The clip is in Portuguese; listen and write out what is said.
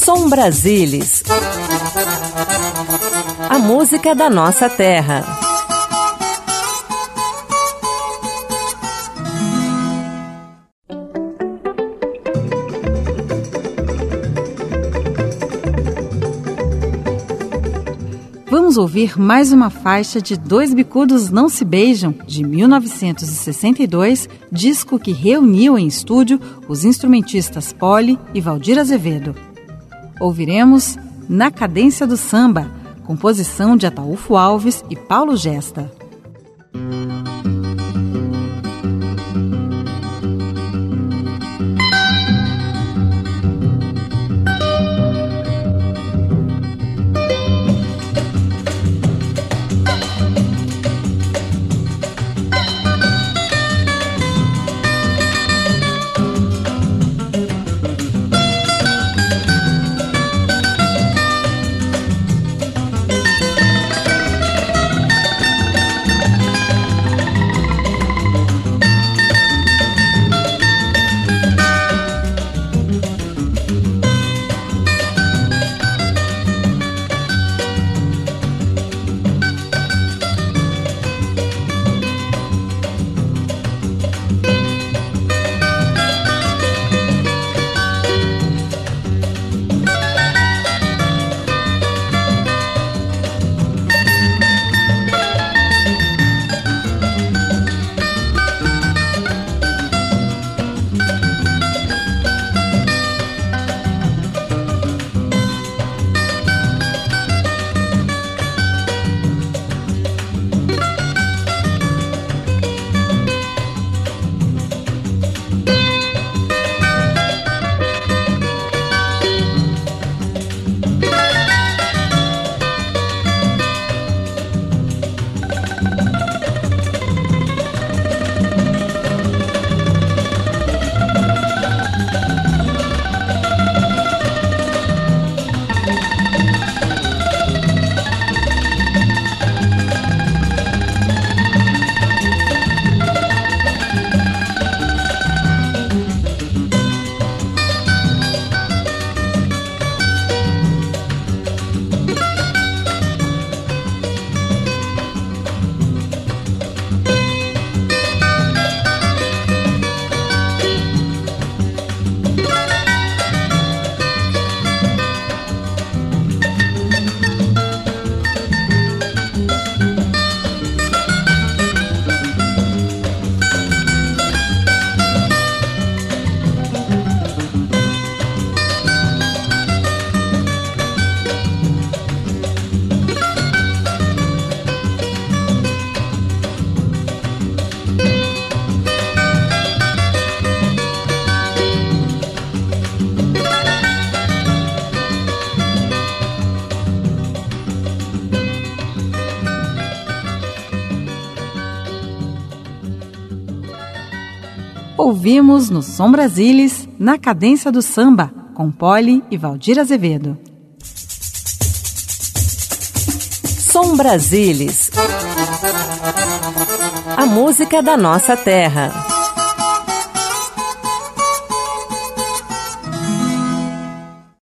Som Brasilis, a música da nossa terra. Vamos ouvir mais uma faixa de Dois Bicudos Não Se Beijam, de 1962, disco que reuniu em estúdio os instrumentistas Poli e Valdir Azevedo. Ouviremos Na Cadência do Samba, composição de Ataúfo Alves e Paulo Gesta. Ouvimos no Som Brasilis, Na Cadência do Samba, com Poli e Valdir Azevedo. Som Brasilis, a música da nossa terra.